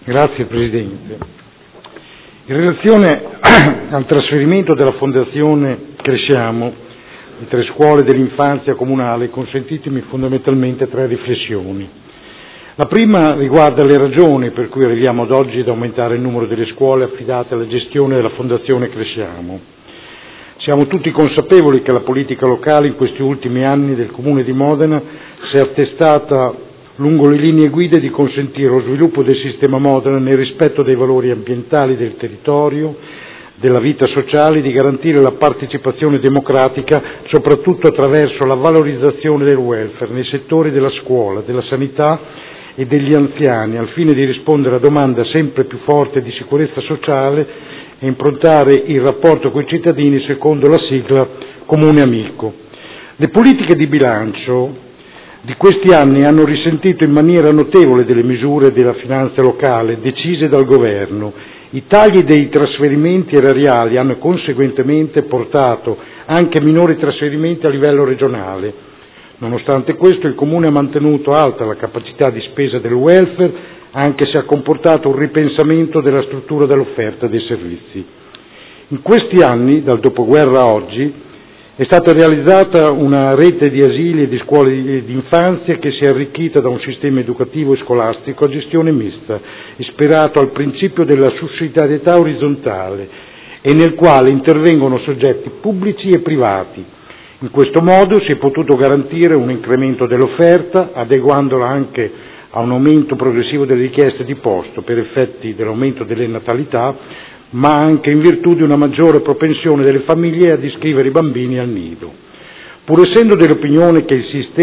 Grazie Presidente. In relazione al trasferimento della Fondazione Cresciamo di 3 scuole dell'infanzia comunale, consentitemi fondamentalmente 3 riflessioni. La prima riguarda le ragioni per cui arriviamo ad oggi ad aumentare il numero delle scuole affidate alla gestione della Fondazione Cresciamo. Siamo tutti consapevoli che la politica locale in questi ultimi anni del Comune di Modena si è attestata lungo le linee guida di consentire lo sviluppo del sistema Modena nel rispetto dei valori ambientali del territorio, della vita sociale, di garantire la partecipazione democratica, soprattutto attraverso la valorizzazione del welfare nei settori della scuola, della sanità e degli anziani, al fine di rispondere a domanda sempre più forte di sicurezza sociale e improntare il rapporto con i cittadini secondo la sigla Comune Amico. Le politiche di bilancio di questi anni hanno risentito in maniera notevole delle misure della finanza locale decise dal Governo. I tagli dei trasferimenti erariali hanno conseguentemente portato anche minori trasferimenti a livello regionale. Nonostante questo, il Comune ha mantenuto alta la capacità di spesa del welfare, anche se ha comportato un ripensamento della struttura dell'offerta dei servizi. In questi anni, dal dopoguerra a oggi, è stata realizzata una rete di asili e di scuole di infanzia che si è arricchita da un sistema educativo e scolastico a gestione mista, ispirato al principio della sussidiarietà orizzontale e nel quale intervengono soggetti pubblici e privati. In questo modo si è potuto garantire un incremento dell'offerta, adeguandola anche a un aumento progressivo delle richieste di posto per effetti dell'aumento delle natalità, ma anche in virtù di una maggiore propensione delle famiglie ad iscrivere i bambini al nido. Pur essendo dell'opinione che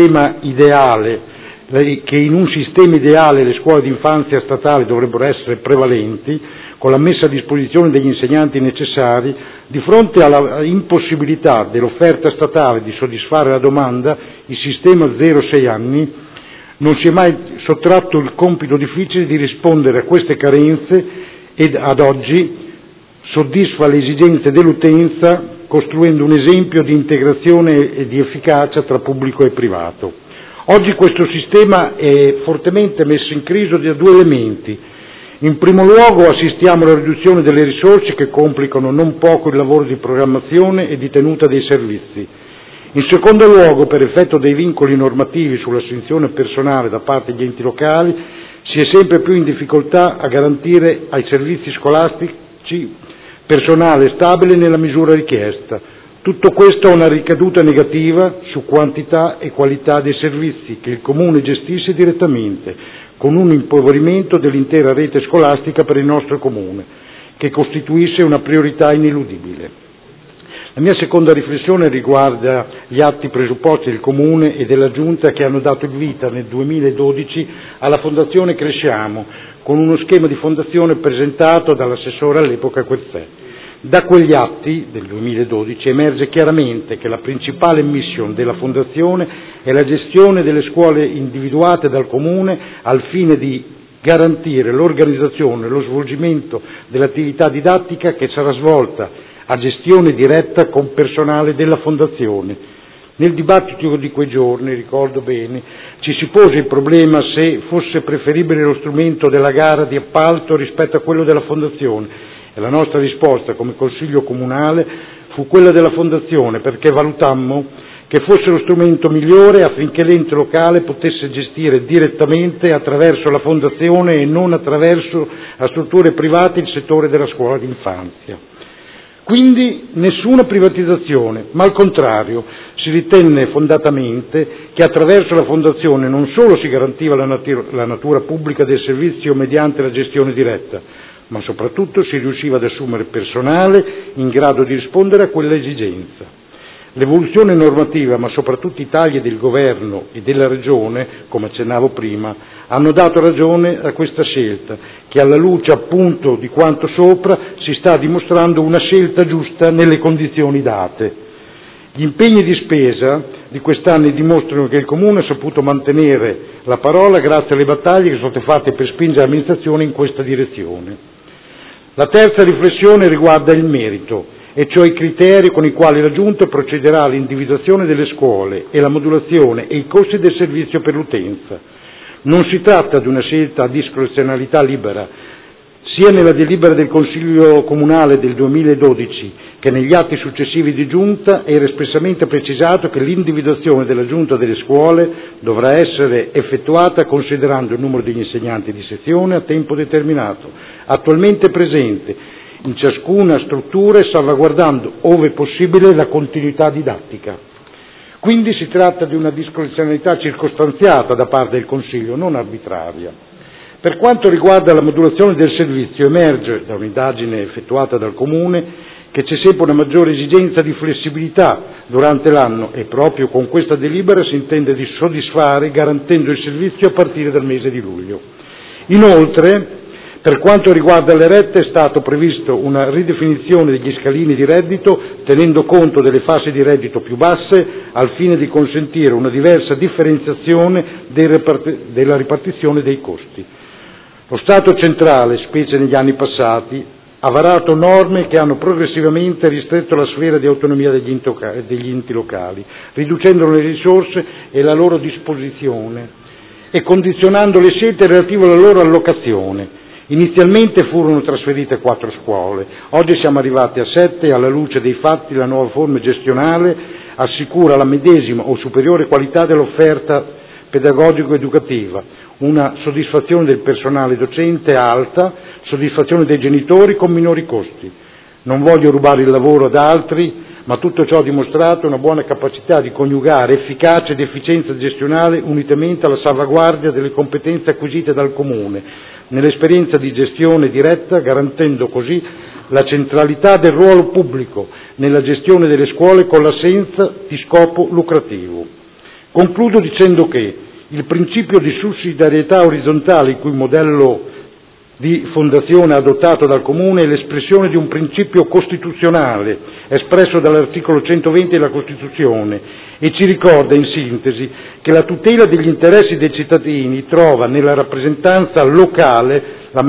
in un sistema ideale le scuole d'infanzia statali dovrebbero essere prevalenti, con la messa a disposizione degli insegnanti necessari, di fronte alla impossibilità dell'offerta statale di soddisfare la domanda, il sistema 0-6 anni non si è mai sottratto il compito difficile di rispondere a queste carenze ed ad oggi soddisfa le esigenze dell'utenza costruendo un esempio di integrazione e di efficacia tra pubblico e privato. Oggi questo sistema è fortemente messo in crisi da 2 elementi. In primo luogo assistiamo alla riduzione delle risorse che complicano non poco il lavoro di programmazione e di tenuta dei servizi. In secondo luogo, per effetto dei vincoli normativi sull'assunzione personale da parte degli enti locali, si è sempre più in difficoltà a garantire ai servizi scolastici personale stabile nella misura richiesta. Tutto questo ha una ricaduta negativa su quantità e qualità dei servizi che il Comune gestisce direttamente, con un impoverimento dell'intera rete scolastica per il nostro Comune, che costituisce una priorità ineludibile. La mia seconda riflessione riguarda gli atti presupposti del Comune e della Giunta che hanno dato il vita nel 2012 alla Fondazione Cresciamo, con uno schema di fondazione presentato dall'assessore all'epoca Querzè. Da quegli atti del 2012 emerge chiaramente che la principale mission della Fondazione è la gestione delle scuole individuate dal Comune al fine di garantire l'organizzazione e lo svolgimento dell'attività didattica che sarà svolta a gestione diretta con personale della Fondazione. Nel dibattito di quei giorni, ricordo bene, ci si pose il problema se fosse preferibile lo strumento della gara di appalto rispetto a quello della Fondazione e la nostra risposta come Consiglio Comunale fu quella della Fondazione, perché valutammo che fosse lo strumento migliore affinché l'ente locale potesse gestire direttamente attraverso la Fondazione e non attraverso a strutture private il settore della scuola d'infanzia. Quindi nessuna privatizzazione, ma al contrario si ritenne fondatamente che attraverso la Fondazione non solo si garantiva la natura pubblica del servizio mediante la gestione diretta, ma soprattutto si riusciva ad assumere personale in grado di rispondere a quella esigenza. L'evoluzione normativa, ma soprattutto i tagli del Governo e della Regione, come accennavo prima, hanno dato ragione a questa scelta, che alla luce appunto di quanto sopra si sta dimostrando una scelta giusta nelle condizioni date. Gli impegni di spesa di quest'anno dimostrano che il Comune ha saputo mantenere la parola grazie alle battaglie che sono state fatte per spingere l'amministrazione in questa direzione. La terza riflessione riguarda il merito, e cioè i criteri con i quali la Giunta procederà all'individuazione delle scuole e la modulazione e i costi del servizio per l'utenza. Non si tratta di una scelta a discrezionalità libera, sia nella delibera del Consiglio Comunale del 2012 che negli atti successivi di Giunta era espressamente precisato che l'individuazione della Giunta delle scuole dovrà essere effettuata considerando il numero degli insegnanti di sezione a tempo determinato, attualmente presente in ciascuna struttura e salvaguardando, ove possibile, la continuità didattica. Quindi si tratta di una discrezionalità circostanziata da parte del Consiglio, non arbitraria. Per quanto riguarda la modulazione del servizio, emerge da un'indagine effettuata dal Comune che c'è sempre una maggiore esigenza di flessibilità durante l'anno e proprio con questa delibera si intende di soddisfare garantendo il servizio a partire dal mese di luglio. Inoltre, per quanto riguarda le rette è stato previsto una ridefinizione degli scalini di reddito tenendo conto delle fasce di reddito più basse al fine di consentire una diversa differenziazione della ripartizione dei costi. Lo Stato centrale, specie negli anni passati, ha varato norme che hanno progressivamente ristretto la sfera di autonomia degli enti locali, riducendo le risorse e la loro disposizione e condizionando le scelte relative alla loro allocazione. Inizialmente furono trasferite 4 scuole, oggi siamo arrivati a 7 e alla luce dei fatti la nuova forma gestionale assicura la medesima o superiore qualità dell'offerta pedagogico-educativa, una soddisfazione del personale docente alta, soddisfazione dei genitori con minori costi. Non voglio rubare il lavoro ad altri, ma tutto ciò ha dimostrato una buona capacità di coniugare efficacia ed efficienza gestionale unitamente alla salvaguardia delle competenze acquisite dal Comune, nell'esperienza di gestione diretta, garantendo così la centralità del ruolo pubblico nella gestione delle scuole con l'assenza di scopo lucrativo. Concludo dicendo che il principio di sussidiarietà orizzontale in cui il modello di fondazione adottato dal Comune è l'espressione di un principio costituzionale espresso dall'articolo 120 della Costituzione e ci ricorda in sintesi che la tutela degli interessi dei cittadini trova nella rappresentanza locale la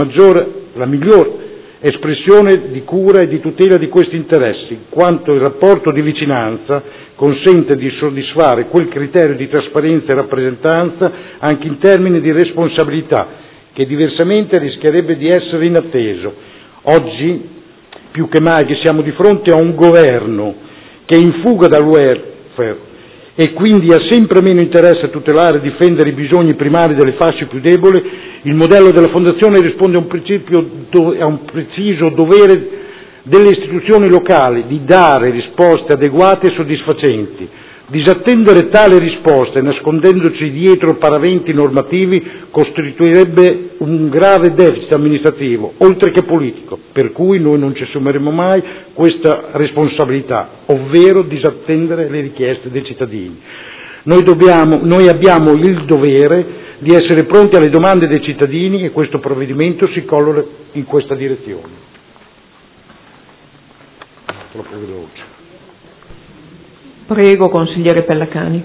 miglior espressione di cura e di tutela di questi interessi, quanto il rapporto di vicinanza consente di soddisfare quel criterio di trasparenza e rappresentanza anche in termini di responsabilità, che diversamente rischierebbe di essere inatteso. Oggi, più che mai, che siamo di fronte a un governo che è in fuga dal welfare e quindi ha sempre meno interesse a tutelare e difendere i bisogni primari delle fasce più deboli, il modello della Fondazione risponde a un preciso dovere delle istituzioni locali di dare risposte adeguate e soddisfacenti. Disattendere tale risposta, nascondendoci dietro paraventi normativi, costituirebbe un grave deficit amministrativo, oltre che politico, per cui noi non ci assumeremo mai questa responsabilità, ovvero disattendere le richieste dei cittadini. Noi abbiamo il dovere di essere pronti alle domande dei cittadini e questo provvedimento si colloca in questa direzione. Troppo veloce. Prego, consigliere Pellacani.